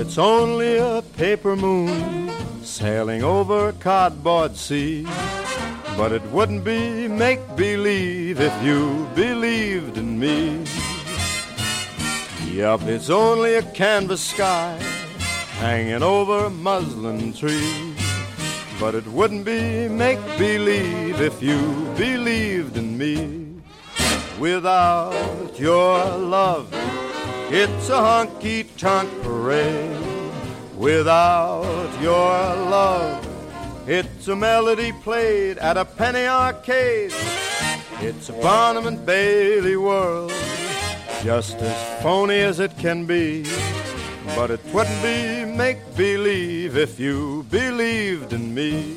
it's only a paper moon sailing over a cardboard sea. But it wouldn't be make-believe if you believed in me. Yup, it's only a canvas sky hanging over a muslin tree. But it wouldn't be make-believe if you believed in me. Without your love, it's a honky-tonk parade. Without your love, it's a melody played at a penny arcade. It's a Barnum and Bailey world, just as phony as it can be. But it wouldn't be make-believe if you believed in me.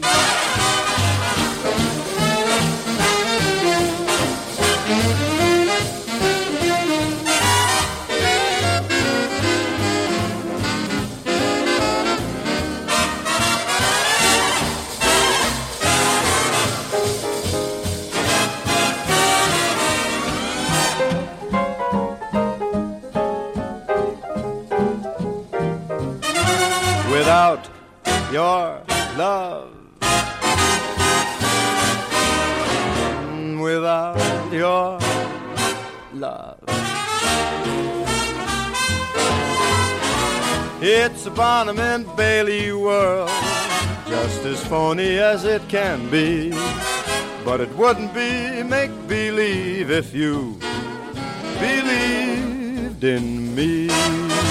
Without your love, without your love, it's a Barnum and Bailey world, just as phony as it can be. But it wouldn't be make-believe if you believed in me.